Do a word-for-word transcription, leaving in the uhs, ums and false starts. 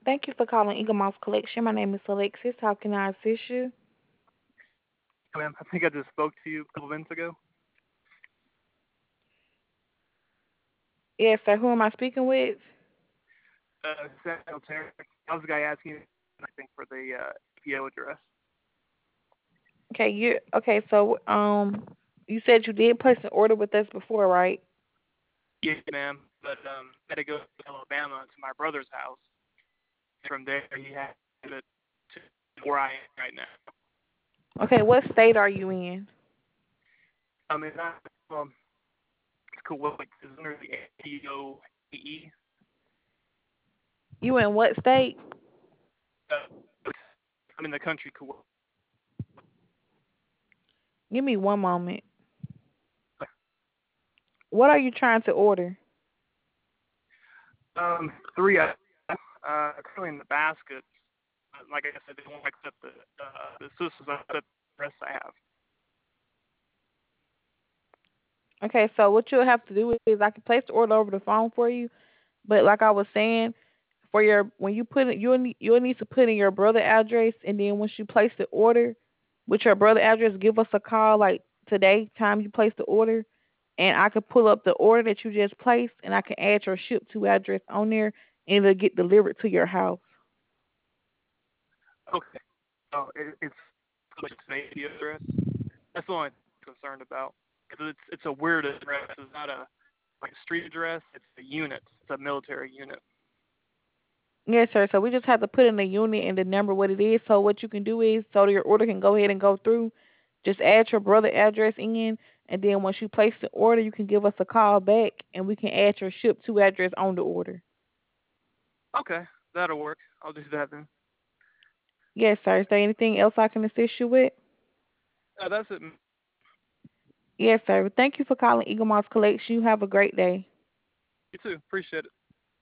Thank you for calling Eagle Mouse Collection. My name is Alexis. How can I assist you? Ma'am, I think I just spoke to you a couple minutes ago. Yes, sir. Who am I speaking with? Uh, Samuel Terry. I was the guy asking you, I think, for the uh, P O address. Okay, you okay? So, um, you said you did place an order with us before, right? Yes, ma'am. But um, I had to go to Alabama to my brother's house. From there, he had to to where I am right now. Okay, what state are you in? I mean, I, um, it's Kuwait. It's under the P O E. You in what state? Uh, I'm in the country Kuwait. Give me one moment. What are you trying to order? Um, three items. Uh, currently in the basket. Uh, Like I said, they won't accept the uh, the systems. I accept the rest I have. Okay, so what you'll have to do is I can place the order over the phone for you, but like I was saying, for your when you put it, you'll need you'll need to put in your brother address, and then once you place the order with your brother address, give us a call like today, time you place the order, and I could pull up the order that you just placed, and I can add your ship to address on there, and it'll get delivered to your house. Okay. Oh, it, it's like an A P address. That's the only thing I'm concerned about because it's it's a weird address. It's not a like a street address. It's a unit. It's a military unit. Yes, sir. So we just have to put in the unit and the number what it is. So what you can do is, so your order can go ahead and go through, just add your brother address in, and then once you place the order, you can give us a call back, and we can add your ship to address on the order. Okay, that'll work. I'll do that then. Yes, sir. Is there anything else I can assist you with? Uh, that's it. Yes, sir. Thank you for calling Eagle Moss Collection. You have a great day. You too. Appreciate it.